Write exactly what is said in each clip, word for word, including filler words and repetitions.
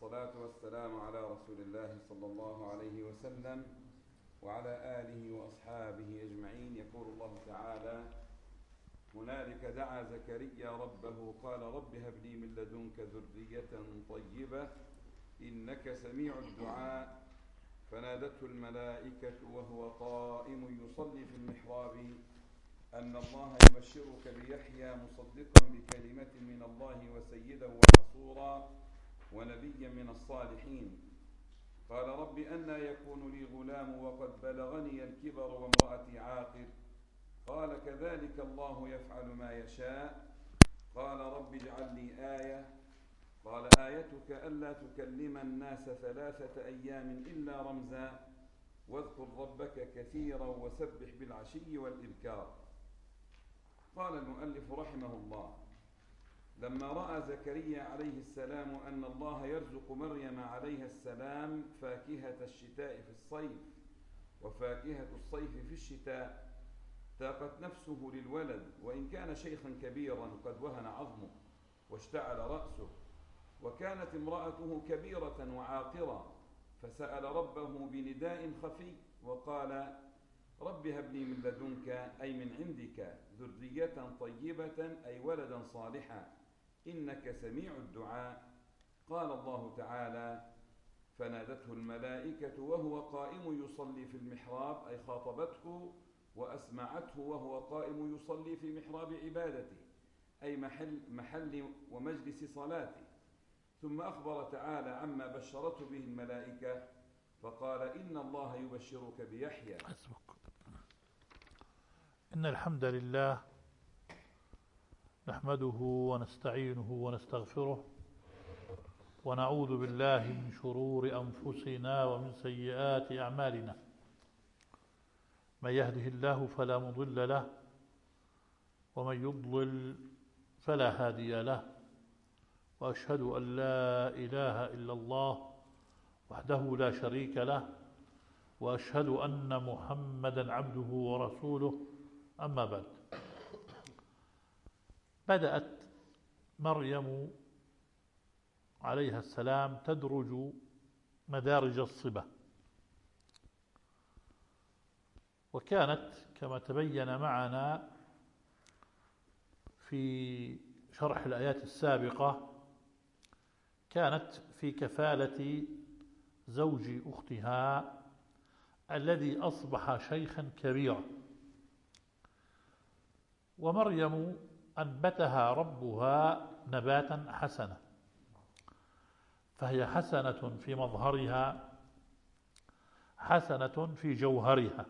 والصلاة والسلام على رسول الله صلى الله عليه وسلم وعلى آله وأصحابه أجمعين. يقول الله تعالى: هنالك دعا زكريا ربه قال رب هب لي من لدنك ذرية طيبة إنك سميع الدعاء فنادته الملائكة وهو قائم يصلي في المحراب أن الله يبشرك بيحيى مصدقا بكلمة من الله وسيدا وحصورا ونبيا من الصالحين. قال رب أنى يكون لي غلام وقد بلغني الكبر وامرأتي عاقر قال كذلك الله يفعل ما يشاء. قال رب اجعل لي آية قال آيتك ألا تكلم الناس ثلاثة أيام إلا رمزا واذكر ربك كثيرا وسبح بالعشي والإبكار. قال المؤلف رحمه الله: لما رأى زكريا عليه السلام أن الله يرزق مريم عليها السلام فاكهة الشتاء في الصيف وفاكهة الصيف في الشتاء تاقت نفسه للولد، وإن كان شيخا كبيرا قد وهن عظمه واشتعل رأسه، وكانت امرأته كبيرة وعاقرة، فسأل ربه بنداء خفي وقال: رب هب لي من لدنك أي من عندك ذرية طيبة أي ولدا صالحا إنك سميع الدعاء. قال الله تعالى: فنادته الملائكة وهو قائم يصلي في المحراب أي خاطبته وأسمعته وهو قائم يصلي في محراب عبادته أي محل, محل ومجلس صلاته. ثم أخبر تعالى عما بشرته به الملائكة فقال: إن الله يبشرك بيحيى. إن الحمد لله نحمده ونستعينه ونستغفره ونعوذ بالله من شرور أنفسنا ومن سيئات أعمالنا. من يهده الله فلا مضل له ومن يضلل فلا هادي له، وأشهد أن لا إله إلا الله وحده لا شريك له، وأشهد أن محمدا عبده ورسوله. أما بعد، بدأت مريم عليها السلام تدرج مدارج الصبا، وكانت كما تبين معنا في شرح الآيات السابقة كانت في كفالة زوج أختها الذي أصبح شيخا كبيرا، ومريم أنبتها ربها نباتا حسنا، فهي حسنة في مظهرها حسنة في جوهرها،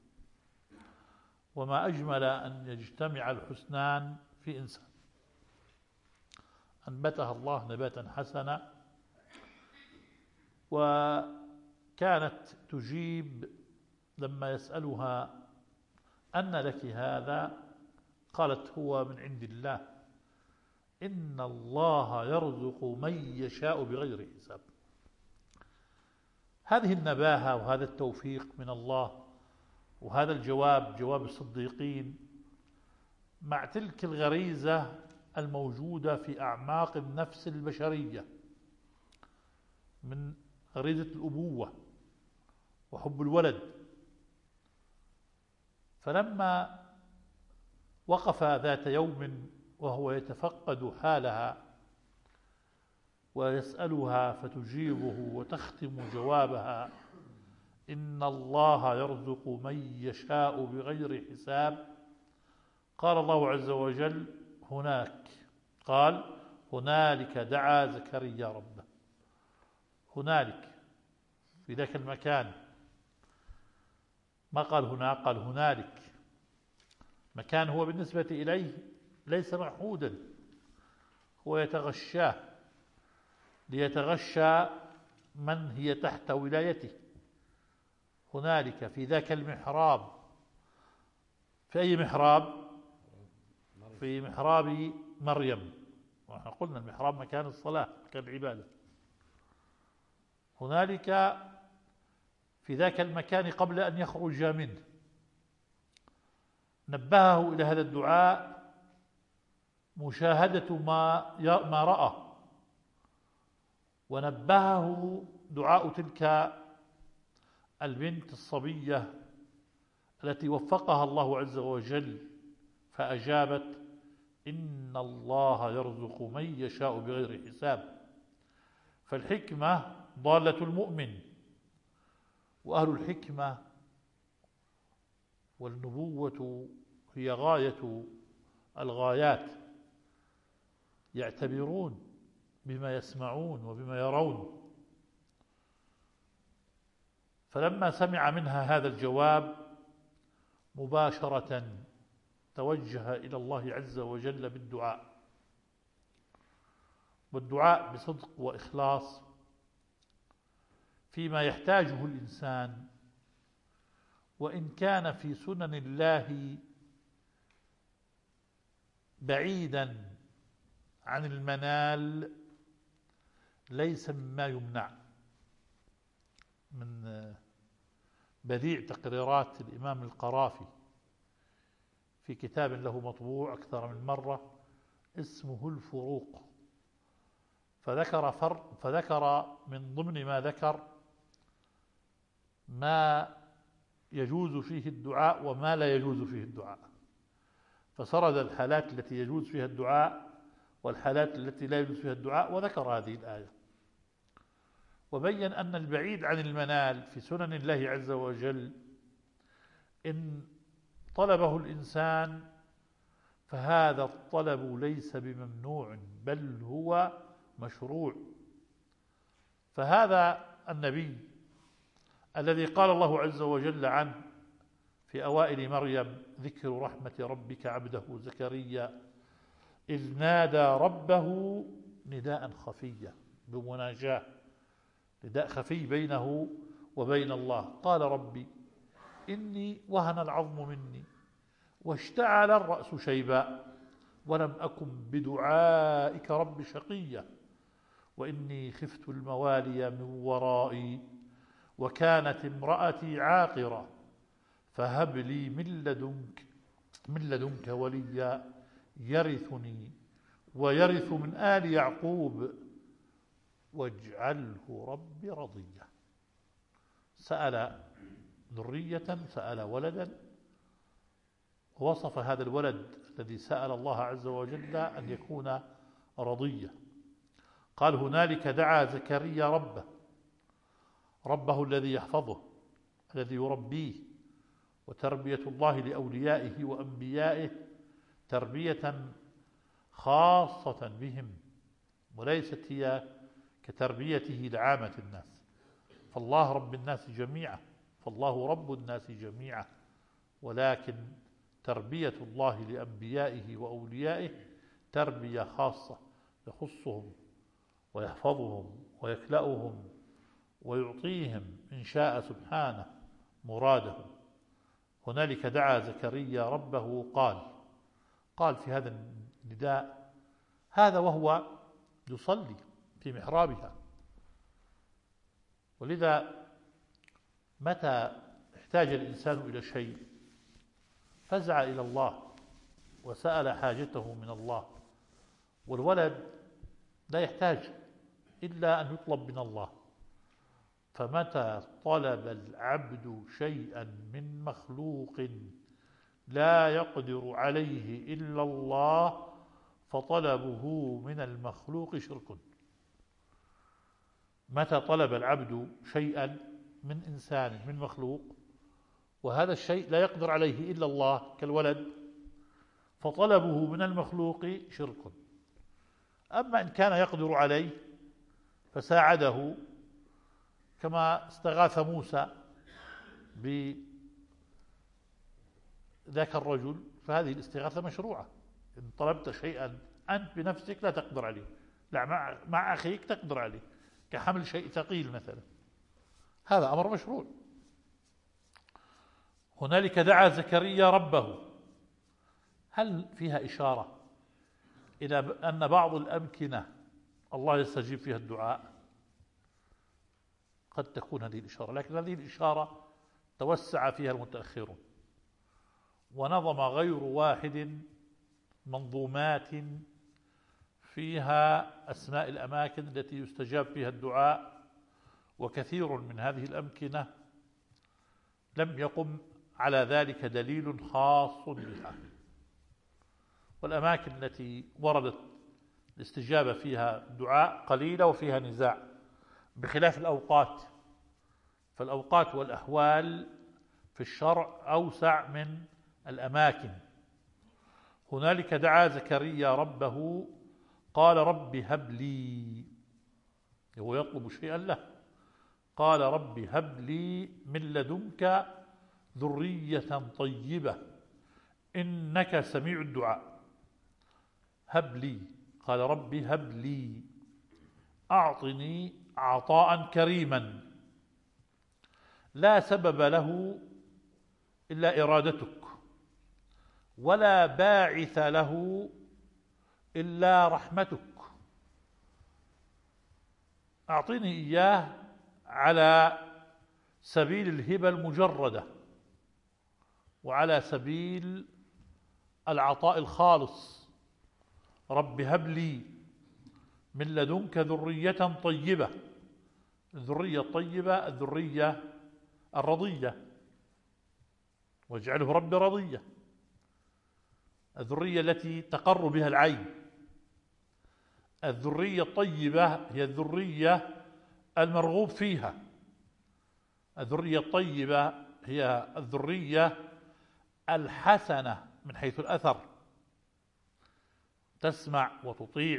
وما أجمل أن يجتمع الحسنان في إنسان. أنبتها الله نباتا حسنا، وكانت تجيب لما يسألها أن لك هذا قالت: هو من عند الله، إن الله يرزق من يشاء بغير حساب. هذه النباهة وهذا التوفيق من الله، وهذا الجواب جواب الصديقين، مع تلك الغريزة الموجودة في أعماق النفس البشرية من غريزة الأبوة وحب الولد. فلما وقف ذات يوم وهو يتفقد حالها ويسألها فتجيبه وتختم جوابها: إن الله يرزق من يشاء بغير حساب، قال الله عز وجل هناك قال: هنالك دعا زكريا ربه. هنالك في ذاك المكان، ما قال هنا، قال هنالك. مكان هو بالنسبة إليه ليس معهودا، هو يتغشاه ليتغشى من هي تحت ولايته. هنالك في ذاك المحراب. في أي محراب؟ في محراب مريم، ونحن قلنا المحراب مكان الصلاة، مكان العبادة. هنالك في ذاك المكان قبل أن يخرج منه نبهه إلى هذا الدعاء مشاهدة ما ما رأى ونبهه دعاء تلك البنت الصبية التي وفقها الله عز وجل فأجابت: إن الله يرزق من يشاء بغير حساب. فالحكمة ضالة المؤمن، وأهل الحكمة والنبوة هي غاية الغايات، يعتبرون بما يسمعون وبما يرون. فلما سمع منها هذا الجواب مباشرة توجه إلى الله عز وجل بالدعاء، والدعاء بصدق وإخلاص فيما يحتاجه الإنسان، وإن كان في سنن الله بعيدا عن المنال ليس مما يمنع. من بديع تقريرات الإمام القرافي في كتاب له مطبوع أكثر من مرة اسمه الفروق، فذكر فرق فذكر من ضمن ما ذكر ما يجوز فيه الدعاء وما لا يجوز فيه الدعاء، فسرد الحالات التي يجوز فيها الدعاء والحالات التي لا يجوز فيها الدعاء، وذكر هذه الآية، وبين أن البعيد عن المنال في سنن الله عز وجل إن طلبه الإنسان فهذا الطلب ليس بممنوع بل هو مشروع. فهذا النبي الذي قال الله عز وجل عنه في أوائل مريم: ذكر رحمة ربك عبده زكريا إذ نادى ربه نداء خفيا، بمناجاة، نداء خفي بينه وبين الله. قال: ربي إني وهن العظم مني واشتعل الرأس شيبا ولم أكن بدعائك رب شقيا وإني خفت الموالي من ورائي وكانت امرأتي عاقرة فهب لي من لدنك من لدنك وليا يرثني ويرث من آل يعقوب واجعله ربي رضيا. سأل ذرية، سأل ولدا، ووصف هذا الولد الذي سأل الله عز وجل أن يكون رضيا. قال: هنالك دعا زكريا ربه ربه الذي يحفظه الذي يربيه، وتربية الله لأوليائه وأنبيائه تربية خاصة بهم وليست هي كتربيته لعامة الناس، فالله رب الناس جميعا فالله رب الناس جميعا، ولكن تربية الله لأنبيائه وأوليائه تربية خاصة يخصهم ويحفظهم ويكلأهم ويعطيهم إن شاء سبحانه مراده. هنالك دعا زكريا ربه قال قال في هذا النداء هذا وهو يصلي في محرابها. ولذا متى احتاج الإنسان إلى شيء فزع إلى الله وسأل حاجته من الله، والولد لا يحتاج إلا أن يطلب من الله. فمتى طلب العبد شيئا من مخلوق لا يقدر عليه إلا الله فطلبه من المخلوق شرك. متى طلب العبد شيئا من إنسان من مخلوق وهذا الشيء لا يقدر عليه إلا الله كالولد فطلبه من المخلوق شرك. أما إن كان يقدر عليه فساعده كما استغاث موسى بذاك الرجل، فهذه الاستغاثة مشروعة. إن طلبت شيئا أنت بنفسك لا تقدر عليه، لا مع, مع أخيك تقدر عليه، كحمل شيء ثقيل مثلا، هذا أمر مشروع. هنالك دعا زكريا ربه، هل فيها إشارة إلى أن بعض الأمكنة الله يستجيب فيها الدعاء؟ قد تكون هذه الإشارة، لكن هذه الإشارة توسع فيها المتأخرون ونظم غير واحد منظومات فيها أسماء الأماكن التي يستجاب فيها الدعاء، وكثير من هذه الأمكنة لم يقم على ذلك دليل خاص بها. والأماكن التي وردت الاستجابة فيها الدعاء قليلة وفيها نزاع، بخلاف الأوقات، فالأوقات والأحوال في الشرع أوسع من الأماكن. هنالك دعا زكريا ربه قال رب هب لي، هو يطلب شيئا له، قال رب هب لي من لدنك ذرية طيبة إنك سميع الدعاء. هب لي، قال رب هب لي، أعطني عطاء كريما لا سبب له إلا إرادتك، ولا باعث له إلا رحمتك. أعطني إياه على سبيل الهبة المجردة، وعلى سبيل العطاء الخالص. رب هب لي من لدنك ذرية طيبة. الذرية الطيبة الذرية الرضية، واجعله رب رضية، الذرية التي تقر بها العين. الذرية الطيبة هي الذرية المرغوب فيها. الذرية الطيبة هي الذرية الحسنة من حيث الأثر، تسمع وتطيع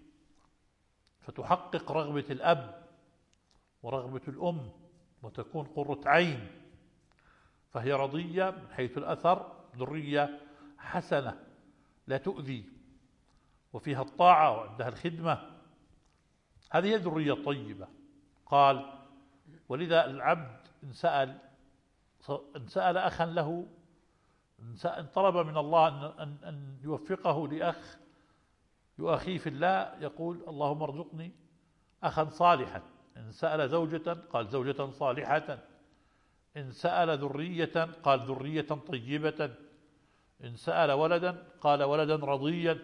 فتحقق رغبة الأب ورغبة الأم وتكون قرة عين، فهي رضية من حيث الأثر، ذرية حسنة لا تؤذي وفيها الطاعة وعندها الخدمة. هذه هي الذرية الطيبة. قال ولذا العبد إن سأل إن سأل أخا له، إن طلب من الله أن أن يوفقه لأخ يؤخيه في الله، يقول اللهم ارزقني أخا صالحا. إن سأل زوجة قال زوجة صالحة. إن سأل ذرية قال ذرية طيبة. إن سأل ولدا قال ولدا رضيا،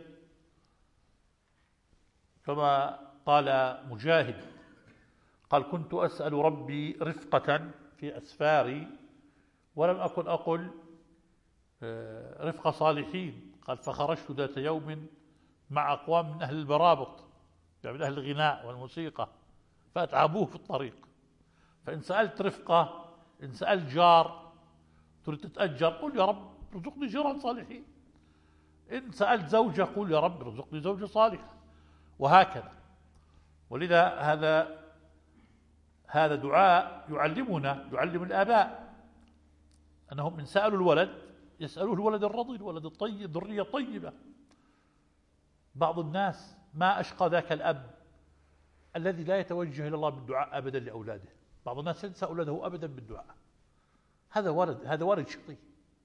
كما قال مجاهد قال كنت أسأل ربي رفقة في أسفاري ولم أكن أقل رفق صالحين. قال فخرجت ذات يوم مع أقوام من أهل البرابط، يعني من أهل الغناء والموسيقى، فأتعبوه في الطريق. فإن سألت رفقة، إن سألت جار تريد تتأجر، قل يا رب ارزقني جيران صالحين. إن سألت زوجة قل يا رب ارزقني زوجة صالحة، وهكذا. ولذا هذا هذا دعاء يعلمنا، يعلم الآباء أنهم إن سألوا الولد يسألوه الولد الرضي، الولد الطيب، ذرية طيبة. بعض الناس ما أشقى ذاك الأب الذي لا يتوجه إلى الله بالدعاء أبدا لأولاده. بعض الناس ينسى أولاده أبدا بالدعاء. هذا ولد هذا ولد شقي.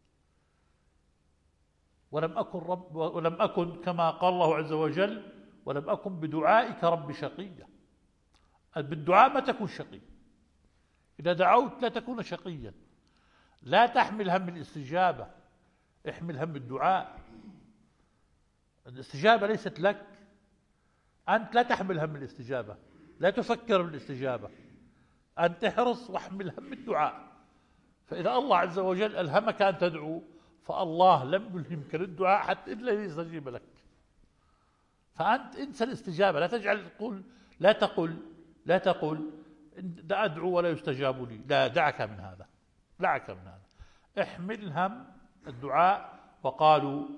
ولم أكن رب ولم أكن كما قال الله عز وجل ولم أكن بدعائك رب شقيا. بالدعاء ما تكون شقي. إذا دعوت لا تكون شقيا. لا تحمل هم الاستجابة، احمل هم الدعاء. الاستجابة ليست لك، أنت لا تحمل هم الاستجابة، لا تفكر بالاستجابة، أنت احرص واحمل هم الدعاء. فإذا الله عز وجل ألهمك أن تدعو، فالله لم يلهمك للدعاء حتى إلا يستجيب لك. فأنت انسى الاستجابة، لا تجعل تقول لا تقل لا تقل أدعو ولا يستجاب لي، لا، دعك من هذا، دعك من هذا، احمل هم الدعاء. وقالوا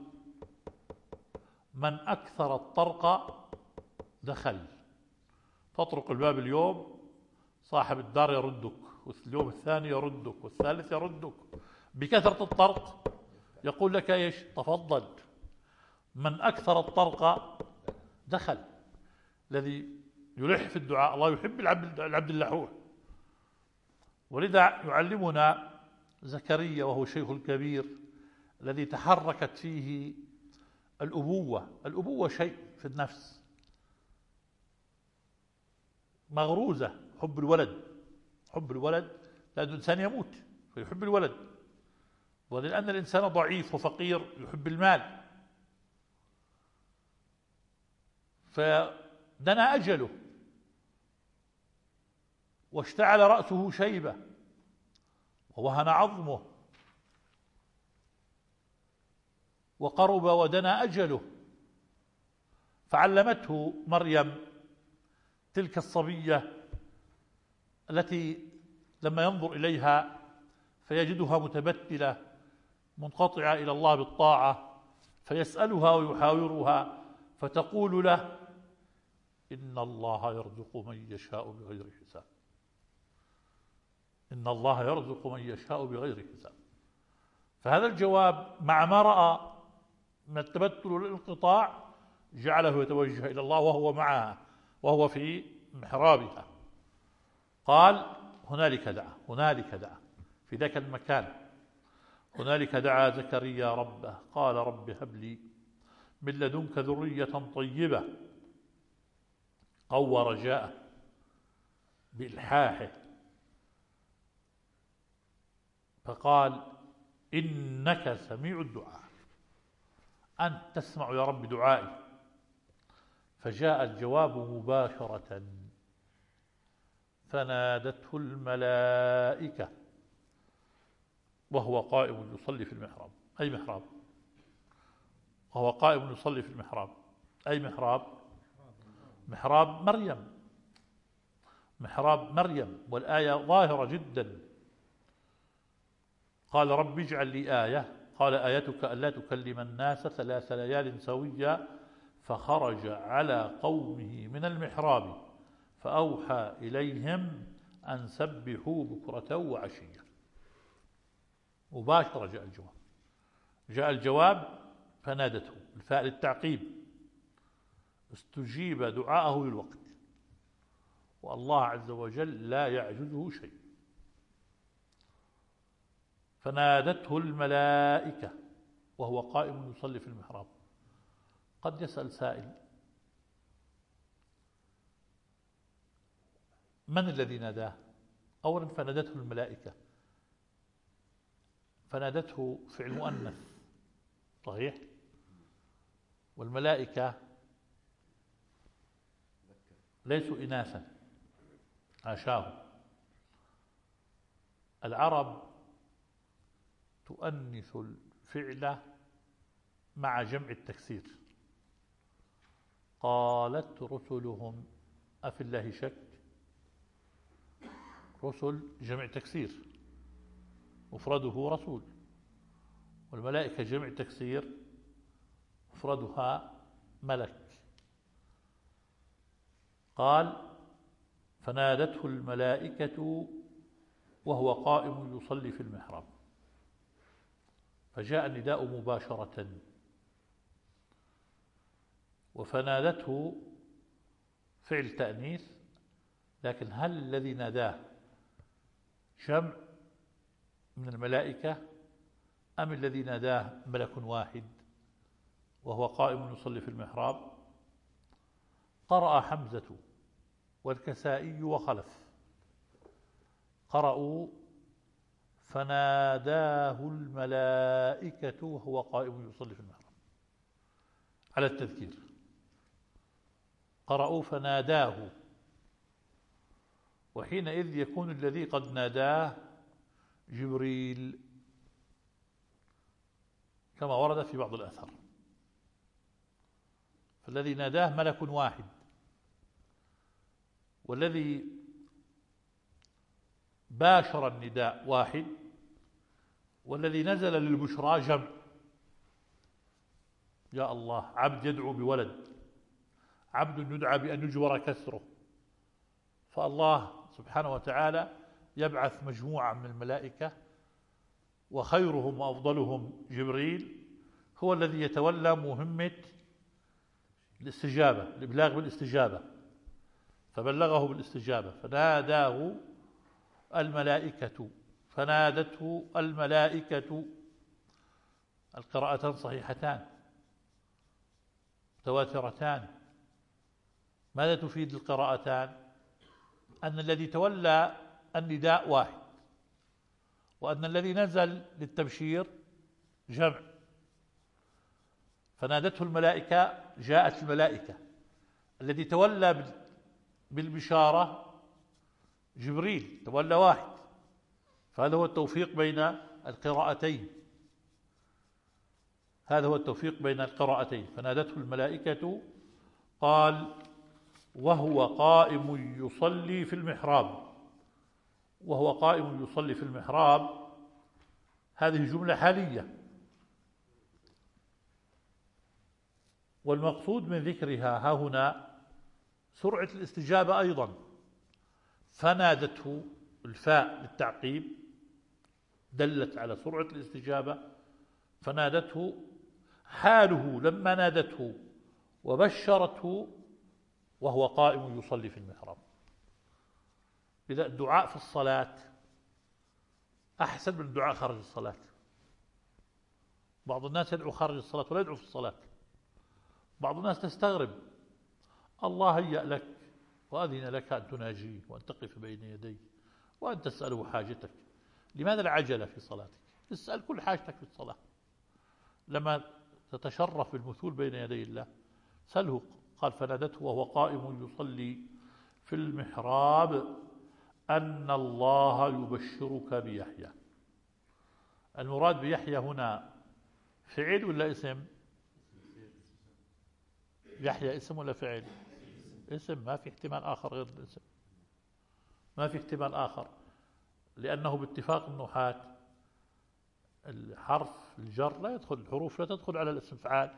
من أكثر الطرق دخل. تطرق الباب اليوم صاحب الدار يردك، واليوم الثاني يردك، والثالث يردك بكثرة الطرق. يقول لك ايش؟ تفضل. من أكثر الطرق دخل. الذي يلح في الدعاء الله يحب العبد العبد اللحوح. ولذا يعلمنا زكريا وهو الشيخ الكبير الذي تحركت فيه الأبوة. الأبوة شيء في النفس مغروزة، حب الولد، حب الولد، لأن الإنسان يموت فيحب الولد، ولأن الإنسان ضعيف وفقير يحب المال. فدنا أجله واشتعل رأسه شيبة ووهن عظمه وقرب ودنا أجله، فعلمته مريم تلك الصبية التي لما ينظر إليها فيجدها متبتلة منقطعة إلى الله بالطاعة، فيسألها ويحاورها فتقول له: إن الله يرزق من يشاء بغير حساب، إن الله يرزق من يشاء بغير حساب. فهذا الجواب مع ما رأى من التبتل والانقطاع جعله يتوجه إلى الله وهو معها وهو في محرابها. قال: هنالك دعا، هنالك دعا في ذاك المكان، هنالك دعا زكريا ربه قال: رب هب لي من لدنك ذرية طيبة. قوى رجاءه بإلحاحه فقال: إنك سميع الدعاء، أنت تسمع يا رب دعائي. فجاء الجواب مباشرة: فنادته الملائكة وهو قائم يصلي في المحراب. أي محراب؟ وهو قائم يصلي في المحراب. أي محراب؟ محراب مريم، محراب مريم، والآية ظاهرة جدا. قال: رب اجعل لي آية، قال: آيتك ألا تكلم الناس ثلاث ليال سويا، فخرج على قومه من المحراب فأوحى إليهم أن سبحوا بكرة وعشيا. مباشرة جاء الجواب، جاء الجواب فنادته، الفاء للتعقيب، استجيب دعاءه للوقت، والله عز وجل لا يعجزه شيء. فنادته الملائكة وهو قائم يصلي في المحراب. قد يسأل سائل: من الذي ناداه؟ أولا فنادته الملائكة، فنادته فعل مؤنث صحيح، والملائكة ليسوا إناثا حاشاه. العرب تؤنث الفعل مع جمع التكسير. قالت رسلهم أفي الله شك، رسل جمع تكسير مفرده رسول، والملائكة جمع تكسير مفردها ملك. قال: فنادته الملائكة وهو قائم يصلي في المحراب. فجاء النداء مباشرة. وفنادته فعل تأنيث، لكن هل الذي ناداه جمع من الملائكة أم الذي ناداه ملك واحد وهو قائم يصلي في المحراب؟ قرأ حمزة والكسائي وخلف، قرأوا: فناداه الملائكة وهو قائم يصلي في المحراب على التذكير. قرأوا: فناداه، وحينئذ يكون الذي قد ناداه جبريل كما ورد في بعض الآثار. فالذي ناداه ملك واحد، والذي باشر النداء واحد، والذي نزل للبشرى جمع. يا الله، عبد يدعو بولد، عبد يدعى بأن يجبر كسره، فالله سبحانه وتعالى يبعث مجموعة من الملائكة، وخيرهم وأفضلهم جبريل هو الذي يتولى مهمة الاستجابة، الإبلاغ بالاستجابة، فبلغه بالاستجابة. فناداه الملائكة، فنادته الملائكة. القراءتان صحيحتان متواترتان. ماذا تفيد القراءتان؟ أن الذي تولى النداء واحد، وأن الذي نزل للتبشير جمع. فنادته الملائكة، جاءت الملائكة، الذي تولى بالبشارة جبريل، تولى واحد، فهذا هو التوفيق بين القراءتين، هذا هو التوفيق بين القراءتين. فنادته الملائكة قال وهو قائم يصلي في المحراب. وهو قائم يصلي في المحراب هذه جملة حالية، والمقصود من ذكرها ها هنا سرعة الاستجابة أيضا. فنادته، الفاء للتعقيب دلت على سرعة الاستجابة، فنادته حاله لما نادته وبشرته وهو قائم يصلي في المحراب. إذا الدعاء في الصلاة أحسن من الدعاء خارج الصلاة. بعض الناس يدعو خارج الصلاة ولا يدعو في الصلاة. بعض الناس تستغرب، الله هيأ لك وأذن لك أن تناجيه وأن تقف بين يديه وأن تسأله حاجتك، لماذا العجلة في صلاتك؟ اسأل كل حاجتك في الصلاة. لما تتشرف بالمثول بين يدي الله سأله. قال فنادته وهو قائم يصلي في المحراب أن الله يبشرك بيحيى. المراد بيحيى هنا فعل ولا اسم؟ يحيى اسم ولا فعل؟ اسم، ما في احتمال آخر غير الاسم، ما في احتمال آخر، لأنه باتفاق النحاة الحرف الجر لا يدخل، الحروف لا تدخل على الاسم فعال.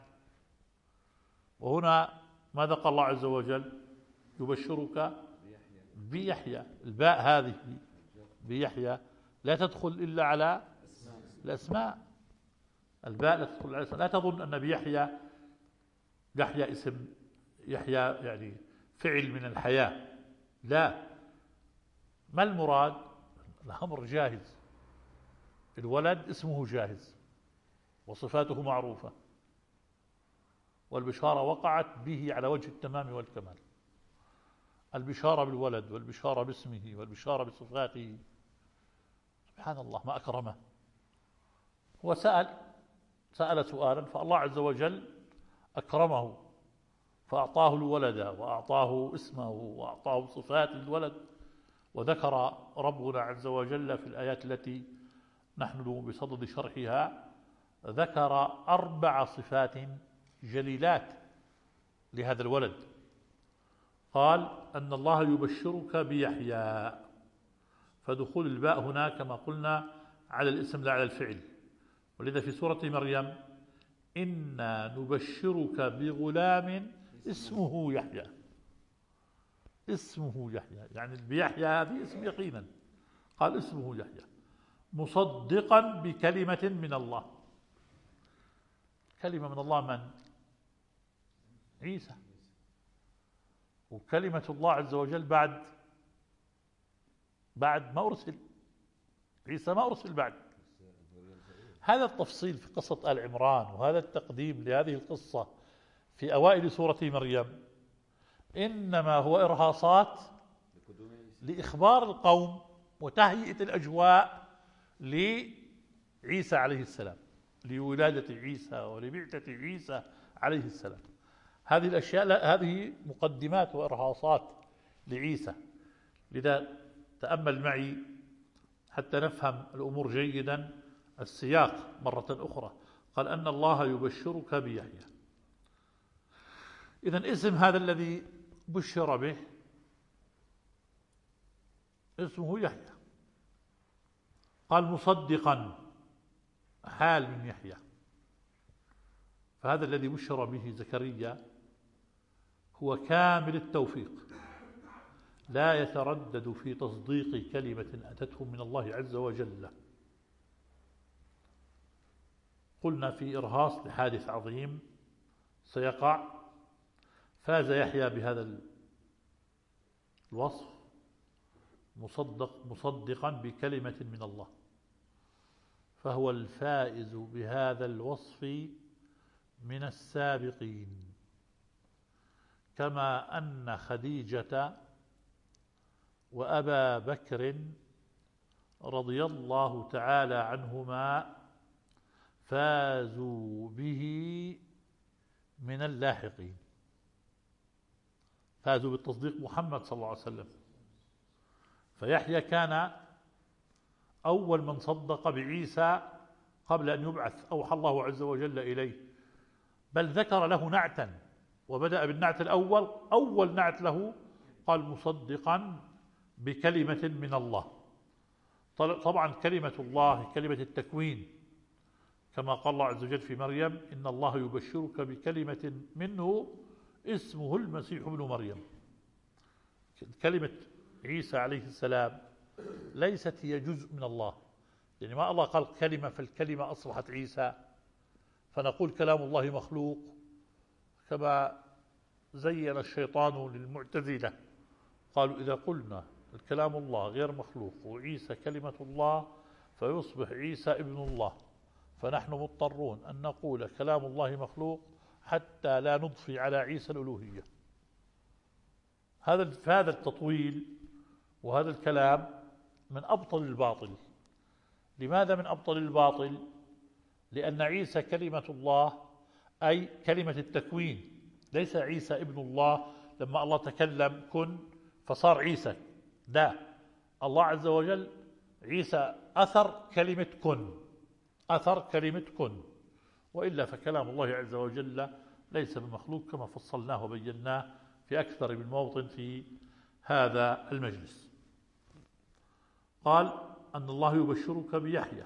وهنا ماذا قال الله عز وجل؟ يبشرك بيحيى. الباء هذه بيحيى لا تدخل إلا على الأسماء، الباء لا تدخل على الأسماء. لا تظن أن بيحيى يحيى اسم، يحيى يعني فعل من الحياة، لا. ما المراد؟ الأمر جاهز، الولد اسمه جاهز وصفاته معروفة، والبشارة وقعت به على وجه التمام والكمال. البشارة بالولد والبشارة باسمه والبشارة بصفاته، سبحان الله ما أكرمه. هو سأل سأل سؤالا فالله عز وجل أكرمه فأعطاه الولد وأعطاه اسمه وأعطاه صفات الولد. وذكر ربنا عز وجل في الآيات التي نحن بصدد شرحها، ذكر أربع صفات جليلات لهذا الولد. قال أن الله يبشرك بيحيى، فدخول الباء هنا كما قلنا على الاسم لا على الفعل. ولذا في سورة مريم إنا نبشرك بغلام اسمه يحيى. اسمه يحيى يعني بيحيى هذه اسم يقينا. قال اسمه يحيى مصدقا بكلمة من الله. كلمة من الله من؟ عيسى. وكلمة الله عز وجل بعد بعد ما أرسل عيسى، ما أرسل بعد. هذا التفصيل في قصة آل عمران وهذا التقديم لهذه القصة في أوائل سورة مريم إنما هو إرهاصات لإخبار القوم وتهيئة الأجواء لعيسى عليه السلام، لولادة عيسى ولبعثة عيسى عليه السلام. هذه الأشياء لا، هذه مقدمات وإرهاصات لعيسى. لذا تأمل معي حتى نفهم الأمور جيدا السياق مرة أخرى. قال أن الله يبشرك بيحيى. إذن اسم هذا الذي بشر به اسمه يحيى. قال مصدقا، حال من يحيى. فهذا الذي بشر به زكريا هو كامل التوفيق، لا يتردد في تصديق كلمة أتته من الله عز وجل. قلنا في إرهاص لحادث عظيم سيقع، فاز يحيى بهذا الوصف مصدق مصدقا بكلمة من الله، فهو الفائز بهذا الوصف من السابقين. كما أن خديجة وأبا بكر رضي الله تعالى عنهما فازوا به من اللاحقين. فازوا بالتصديق محمد صلى الله عليه وسلم. فيحيى كان أول من صدق بعيسى قبل أن يبعث، أوحى الله عز وجل إليه، بل ذكر له نعتا وبدأ بالنعت الأول. أول نعت له قال مصدقا بكلمة من الله. طبعا كلمة الله كلمة التكوين، كما قال الله عز وجل في مريم إن الله يبشرك بكلمة منه اسمه المسيح ابن مريم. كلمة عيسى عليه السلام ليست هي جزء من الله، يعني ما الله قال كلمة فالكلمة أصبحت عيسى فنقول كلام الله مخلوق كما زين الشيطان للمعتزلة، قالوا إذا قلنا الكلام الله غير مخلوق وعيسى كلمة الله فيصبح عيسى ابن الله، فنحن مضطرون أن نقول كلام الله مخلوق حتى لا نضفي على عيسى الألوهية. هذا هذا التطويل وهذا الكلام من أبطل الباطل. لماذا من أبطل الباطل؟ لأن عيسى كلمة الله أي كلمة التكوين، ليس عيسى ابن الله لما الله تكلم كن فصار عيسى، لا، الله عز وجل عيسى أثر كلمة كن، أثر كلمة كن، وإلا فكلام الله عز وجل ليس بمخلوق كما فصلناه وبيناه في أكثر من موطن في هذا المجلس. قال أن الله يبشرك بيحيى،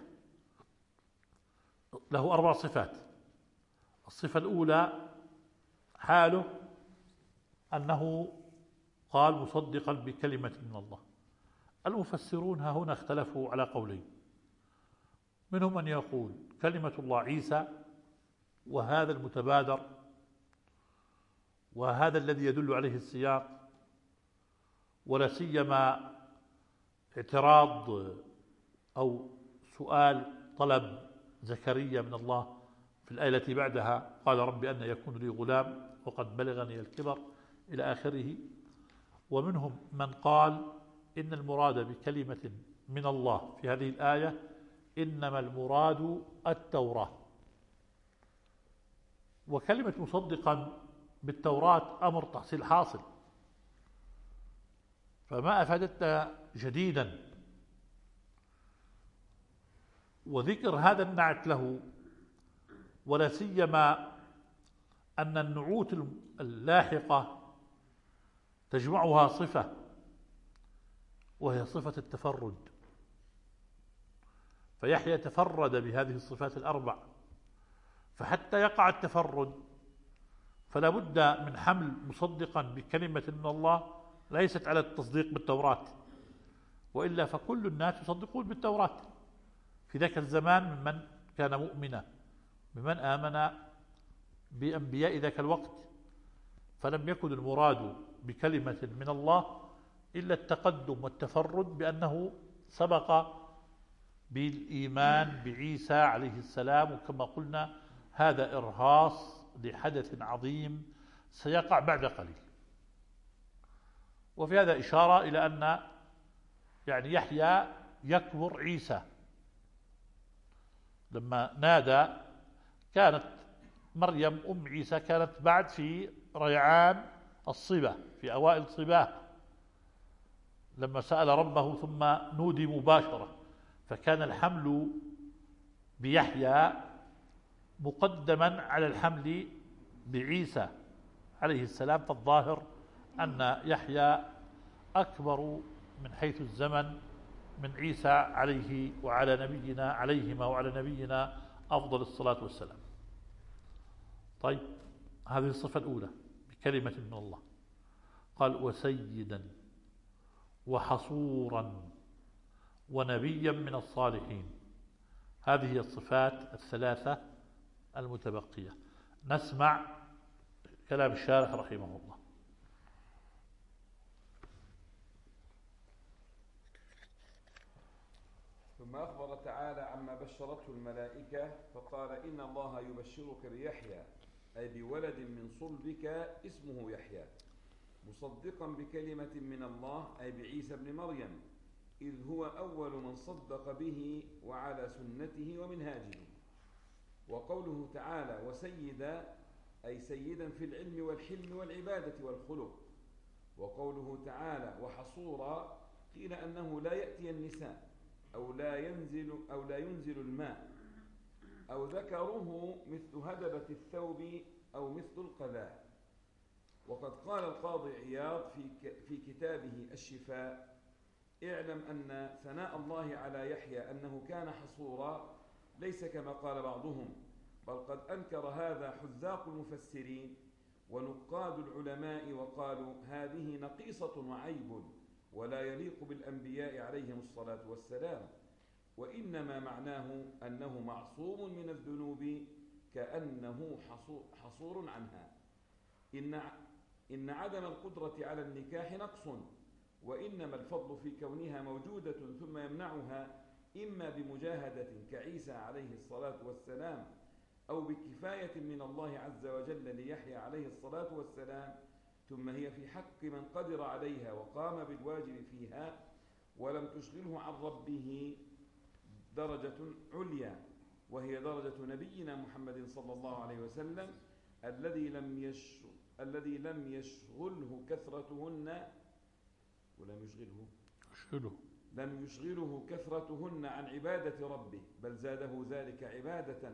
له أربع صفات. الصفة الأولى حاله أنه قال مصدقا بكلمة من الله. المفسرون ها هنا اختلفوا على قولين، منهم من يقول كلمة الله عيسى، وهذا المتبادر وهذا الذي يدل عليه السياق، ولا سيما اعتراض أو سؤال طلب زكريا من الله في الآية التي بعدها قال رب أن يكون لي غلام وقد بلغني الكبر إلى آخره. ومنهم من قال إن المراد بكلمة من الله في هذه الآية إنما المراد التوراة، وكلمة مصدقا بالتوراة أمر تحصيل حاصل، فما أفادتنا جديدا. وذكر هذا النعت له، ولا سيما أن النعوت اللاحقة تجمعها صفة وهي صفة التفرد، فيحيى تفرد بهذه الصفات الأربع، فحتى يقع التفرد فلا بد من حمل مصدقا بكلمة من الله ليست على التصديق بالتوراة، وإلا فكل الناس يصدقون بالتوراة في ذاك الزمان ممن كان مؤمنا، ممن آمن بأنبياء ذاك الوقت، فلم يكن المراد بكلمة من الله إلا التقدم والتفرد بأنه سبق بالإيمان بعيسى عليه السلام. وكما قلنا هذا إرهاص لحدث عظيم سيقع بعد قليل. وفي هذا إشارة إلى أن يعني يحيى يكبر عيسى. لما نادى كانت مريم أم عيسى كانت بعد في ريعان الصبا، في أوائل صباه، لما سأل ربه ثم نودي مباشرة، فكان الحمل بيحيى مقدما على الحمل بعيسى عليه السلام. فالظاهر أن يحيى أكبر من حيث الزمن من عيسى عليه وعلى نبينا عليهما وعلى نبينا أفضل الصلاة والسلام. طيب، هذه الصفة الأولى بكلمة من الله. قال وسيدا وحصورا ونبيا من الصالحين. هذه هي الصفات الثلاثة المتبقية. نسمع كلام الشارح رحمه الله. ثم أخبر تعالى عما بشرته الملائكة فقال إن الله يبشرك بيحيى أي بولد من صلبك اسمه يحيى مصدقا بكلمة من الله أي بعيسى بن مريم إذ هو أول من صدق به وعلى سنته ومنهاجه. وقوله تعالى وسيدا أي سيدا في العلم والحلم والعبادة والخلق وقوله تعالى وحصورا قيل أنه لا يأتي النساء أو لا ينزل أو لا ينزل الماء، أو ذكره مثل هدبة الثوب أو مثل القذاء. وقد قال القاضي عياض في في كتابه الشفاء: اعلم أن ثناء الله على يحيى أنه كان حصورا ليس كما قال بعضهم، بل قد أنكر هذا حذاق المفسرين ونقاد العلماء، وقالوا هذه نقيصة وعيب ولا يليق بالأنبياء عليهم الصلاة والسلام، وإنما معناه أنه معصوم من الذنوب كأنه حصور عنها. إن إن عدم القدرة على النكاح نقص، وإنما الفضل في كونها موجودة ثم يمنعها إما بمجاهدة كعيسى عليه الصلاة والسلام، أو بكفاية من الله عز وجل ليحيى عليه الصلاة والسلام، ثم هي في حق من قدر عليها وقام بالواجب فيها ولم تشغله عن ربه درجة عليا، وهي درجة نبينا محمد صلى الله عليه وسلم الذي لم يش الذي لم يشغله كثرتهن ولم يشغله يشغله لم يشغله كثرتهن عن عبادة ربه، بل زاده ذلك عبادة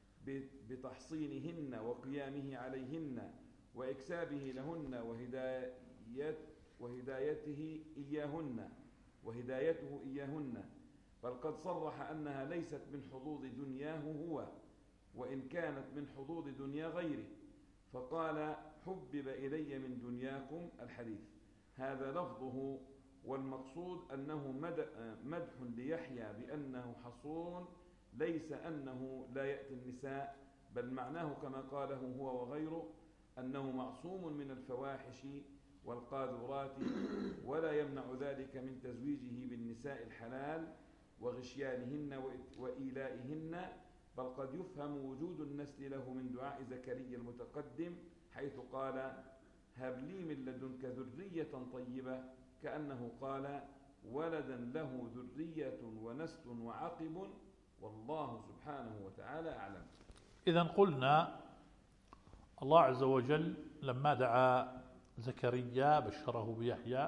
بتحصينهن وقيامه عليهن وإكسابه لهن وهداية وهدايته إياهن وهدايته إياهن، بل قد صرح أنها ليست من حظوظ دنياه هو، وإن كانت من حظوظ دنيا غيره، فقال حبب إلي من دنياكم الحديث. هذا لفظه، والمقصود أنه مدح ليحيى بأنه حصور، ليس أنه لا يأتي النساء، بل معناه كما قاله هو وغيره أنه معصوم من الفواحش والقاذورات، ولا يمنع ذلك من تزويجه بالنساء الحلال وغشيانهن وإيلائهن، بل قد يفهم وجود النسل له من دعاء زكريا المتقدم حيث قال هب لي من لدنك ذرية طيبة، كأنه قال ولدا له ذرية ونسل وعقب، والله سبحانه وتعالى أعلم. إذن قلنا الله عز وجل لما دعا زكريا بشره بيحيى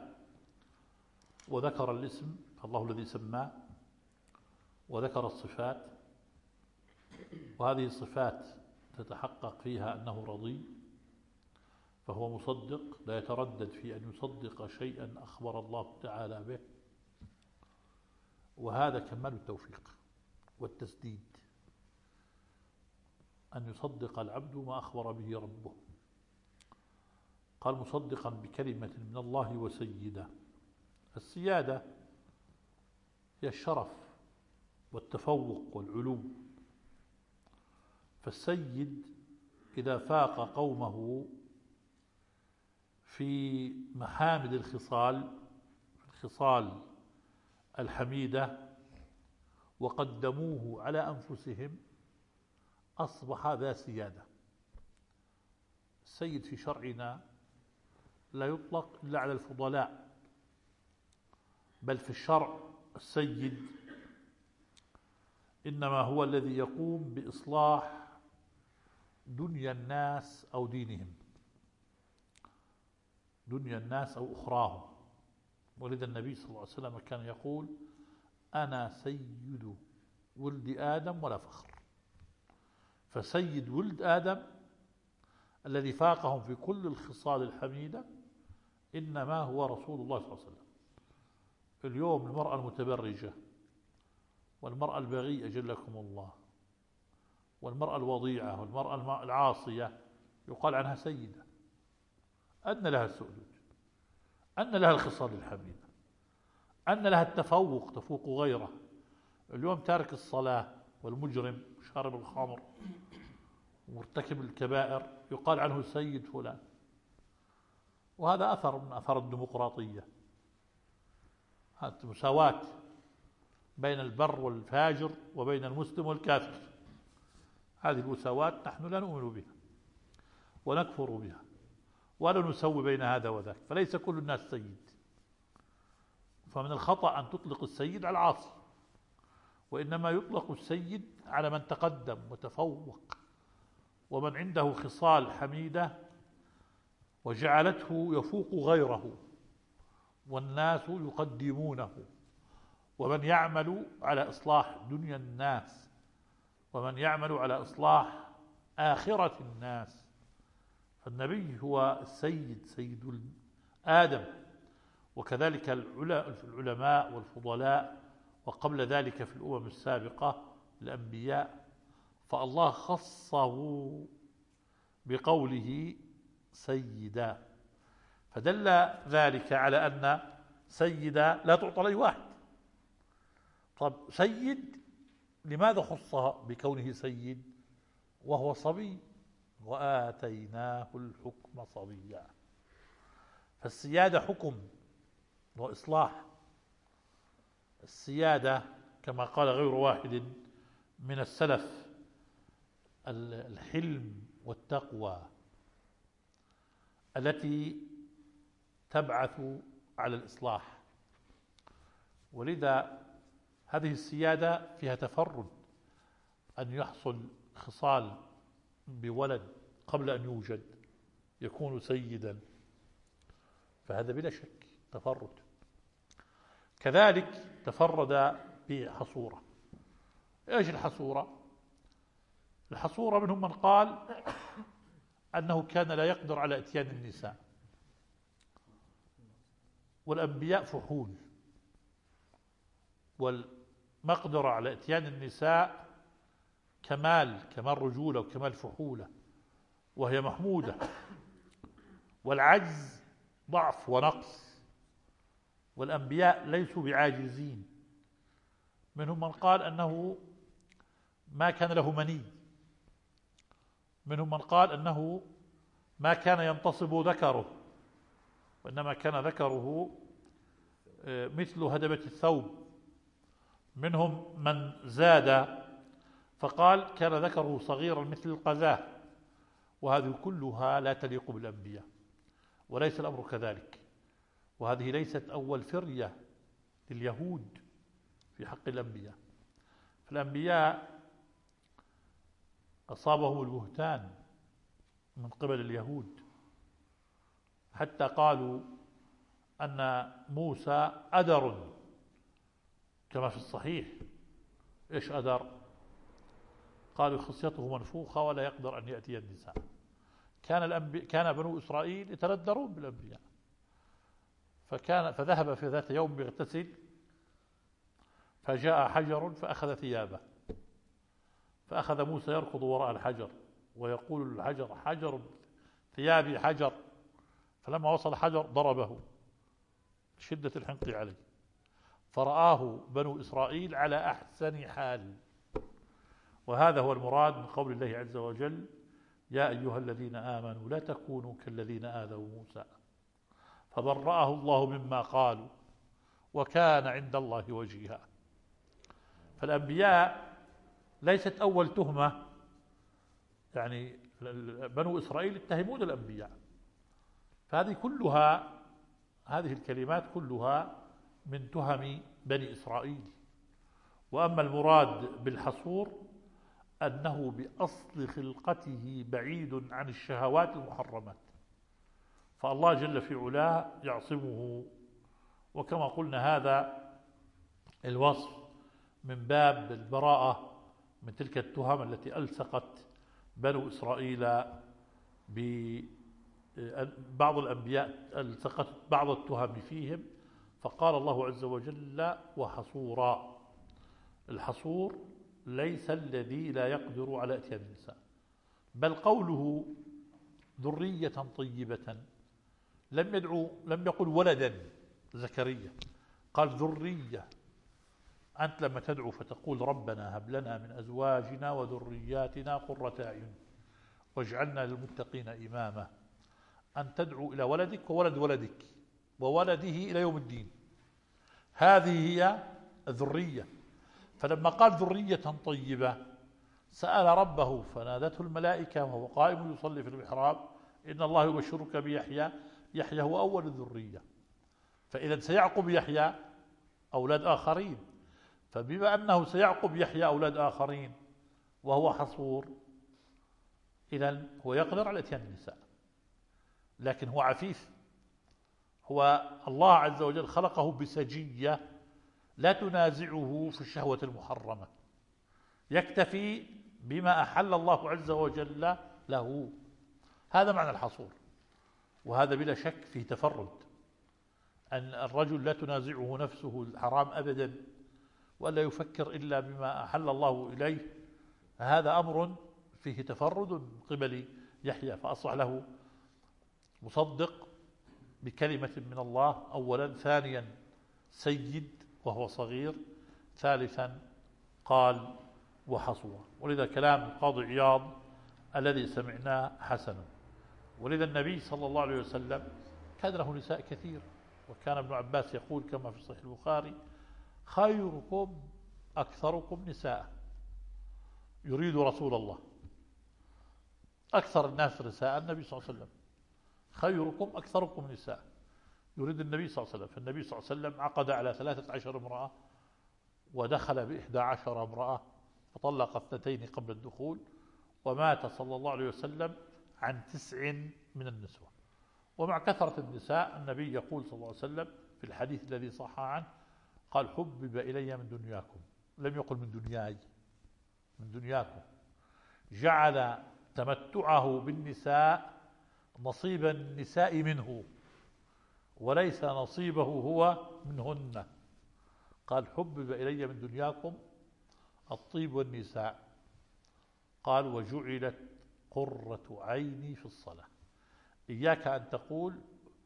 وذكر الاسم، الله الذي سماه، وذكر الصفات، وهذه الصفات تتحقق فيها أنه رضي، فهو مصدق لا يتردد في أن يصدق شيئا أخبر الله تعالى به، وهذا كمال التوفيق والتسديد، أن يصدق العبد ما أخبر به ربه. قال مصدقا بكلمة من الله وسيدا. السيادة هي الشرف والتفوق والعلو، فالسيد إذا فاق قومه في محامد الخصال الخصال الحميدة وقدموه على أنفسهم أصبح ذا سيادة. السيد في شرعنا لا يطلق إلا على الفضلاء، بل في الشرع السيد إنما هو الذي يقوم بإصلاح دنيا الناس أو دينهم، دنيا الناس أو أخراهم. ولذا النبي صلى الله عليه وسلم كان يقول أنا سيد ولد آدم ولا فخر. فسيد ولد آدم الذي فاقهم في كل الخصال الحميدة إنما هو رسول الله صلى الله عليه وسلم. اليوم المرأة المتبرجة والمرأة البغيئة جلكم الله والمرأة الوضيعة والمرأة العاصية يقال عنها سيدة، أن لها السؤدد، أن لها الخصال الحميدة، أن لها التفوق تفوق غيره. اليوم تارك الصلاة والمجرم شارب الخمر ومرتكب الكبائر يقال عنه سيد فلان، وهذا أثر من أثر الديمقراطية، هذه مساواة بين البر والفاجر وبين المسلم والكافر. هذه المساواة نحن لا نؤمن بها ونكفر بها ولا نسوي بين هذا وذاك، فليس كل الناس سيد. فمن الخطأ أن تطلق السيد على العاصي، وإنما يطلق السيد على من تقدم وتفوق ومن عنده خصال حميدة وجعلته يفوق غيره، والناس يقدمونه، ومن يعمل على إصلاح دنيا الناس، ومن يعمل على إصلاح آخرة الناس. فالنبي هو السيد، سيد آدم، وكذلك العلماء والفضلاء، وقبل ذلك في الأمم السابقة الأنبياء. فالله خصه بقوله سيدا، فدل ذلك على أن سيدا لا تعطى لأي واحد. طب سيد لماذا خص بكونه سيد وهو صبي؟ وآتيناه الحكم صبيا. فالسيادة حكم وإصلاح. السيادة كما قال غير واحد من السلف الحلم والتقوى التي تبعث على الإصلاح. ولذا هذه السيادة فيها تفرد، أن يحصل خصال بولد قبل أن يوجد يكون سيدا، فهذا بلا شك تفرد. كذلك تفرد بحصورة. ايش الحصورة؟ الحصورة منهم من قال أنه كان لا يقدر على إتيان النساء، والأنبياء فحول، والمقدرة على إتيان النساء كمال، كمال رجولة وكمال فحولة، وهي محمودة. والعجز ضعف ونقص، والأنبياء ليسوا بعاجزين. منهم من قال أنه ما كان له مني، منهم من قال أنه ما كان ينتصب ذكره، وإنما كان ذكره مثل هدبة الثوب. منهم من زاد فقال كان ذكره صغيرا مثل القذاة. وهذه كلها لا تليق بالأنبياء، وليس الأمر كذلك. وهذه ليست أول فرية لليهود في حق الأنبياء. فالأنبياء أصابهم البهتان من قبل اليهود، حتى قالوا أن موسى أدر، كما في الصحيح. إيش أدر؟ قالوا خصيته منفوخة ولا يقدر أن يأتي النساء. كان الأنبياء كان بنو إسرائيل يتندرون بالأنبياء. فكان فذهب في ذات يوم يغتسل، فجاء حجر فأخذ ثيابه، فأخذ موسى يركض وراء الحجر ويقول الحجر حجر ثيابي حجر. فلما وصل حجر ضربه شدة الحنق عليه، فرآه بنو إسرائيل على أحسن حال. وهذا هو المراد من قول الله عز وجل يا أيها الذين آمنوا لا تكونوا كالذين آذوا موسى فبرأه الله مما قالوا وكان عند الله وجيها. فالأنبياء ليست أول تهمة، يعني بنو إسرائيل يتهمون الأنبياء. فهذه كلها، هذه الكلمات كلها من تهم بني إسرائيل. وأما المراد بالحصور أنه بأصل خلقته بعيد عن الشهوات المحرمات، فالله جل في علاه يعصمه. وكما قلنا هذا الوصف من باب البراءة من تلك التهم التي ألصقت بنو إسرائيل ببعض الأنبياء، ألصقت بعض التهم فيهم. فقال الله عز وجل وحصورا. الحصور ليس الذي لا يقدر على إتيان النساء، بل قوله ذرية طيبة لم يدعو، لم يقل ولدا زكريا، قال ذرية. أنت لما تدعو فتقول ربنا هب لنا من أزواجنا وذرياتنا قرة أعين واجعلنا للمتقين إماما، أن تدعو إلى ولدك وولد ولدك وولده إلى يوم الدين. هذه هي الذرية. فلما قال ذرية طيبة سأل ربه فنادته الملائكة وهو قائم يصلي في المحراب إن الله يبشرك بيحيى. يحيى هو أول الذرية، فإذا سيعقب يحيى أولاد آخرين. فبما أنه سيعقب يحيى أولاد آخرين وهو حصور، إذن هو يقدر على إتيان النساء. لكن هو عفيف. هو الله عز وجل خلقه بسجية لا تنازعه في الشهوة المحرمة، يكتفي بما أحل الله عز وجل له. هذا معنى الحصور. وهذا بلا شك فيه تفرد، أن الرجل لا تنازعه نفسه الحرام أبدا، ولا يفكر إلا بما أحل الله إليه. هذا أمر فيه تفرد من قبل يحيى، فأصبح له مصدق بكلمة من الله أولا، ثانيا سيد وهو صغير، ثالثا قال وحصور. ولذا كلام القاضي عياض الذي سمعناه حسن. ولذا النبي صلى الله عليه وسلم كان له نساء كثير، وكان ابن عباس يقول كما في صحيح البخاري: خيركم أكثركم نساء. يريد رسول الله أكثر الناس نساء النبي صلى الله عليه وسلم. خيركم أكثركم نساء يريد النبي صلى الله عليه وسلم. فالنبي صلى الله عليه وسلم عقد على ثلاثة عشر امرأة، ودخل بإحدى عشر امرأة، فطلق اثنتين قبل الدخول، ومات صلى الله عليه وسلم عن تسع من النسوة. ومع كثرة النساء النبي يقول صلى الله عليه وسلم في الحديث الذي صح عنه، قال: حبب إلي من دنياكم. لم يقل من دنياي، من دنياكم. جعل تمتعه بالنساء نصيب النساء منه، وليس نصيبه هو منهن. قال: حبب إلي من دنياكم الطيب والنساء. قال: وجعلت قرة عيني في الصلاة. إياك أن تقول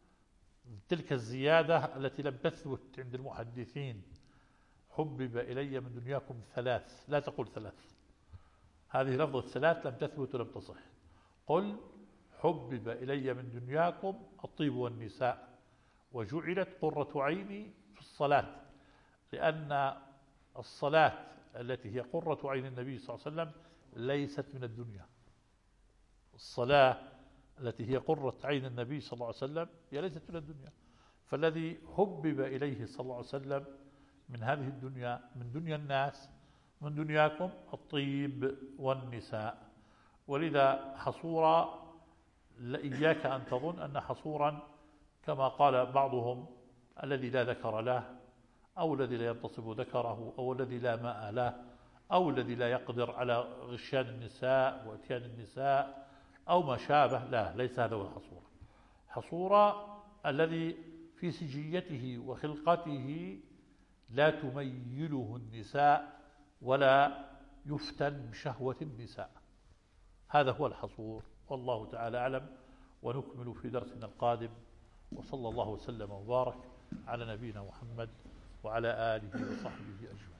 تلك الزيادة التي لم تثبت عند المحدثين: حبب إلي من دنياكم ثلاث. لا تقول ثلاث، هذه لفظة ثلاث لم تثبت ولم تصح. قل: حبب إلي من دنياكم الطيب والنساء، وجعلت قرة عيني في الصلاة. لأن الصلاة التي هي قرة عين النبي صلى الله عليه وسلم ليست من الدنيا. الصلاة التي هي قرة عين النبي صلى الله عليه وسلم هي ليست من الدنيا. فالذي حبب إليه صلى الله عليه وسلم من هذه الدنيا، من دنيا الناس، من دنياكم الطيب والنساء. ولذا حصورا، إياك أن تظن أن حصورا كما قال بعضهم: الذي لا ذكر له، أو الذي لا ينتصب ذكره، أو الذي لا ماء له، أو الذي لا يقدر على غشيان النساء واتيان النساء، أو ما شابه. لا، ليس هذا هو الحصور. حصورا الذي في سجيته وخلقته لا تميله النساء ولا يفتن بشهوة النساء. هذا هو الحصور، والله تعالى أعلم. ونكمل في درسنا القادم، وصلى الله وسلم وبارك على نبينا محمد وعلى آله وصحبه أجمعين.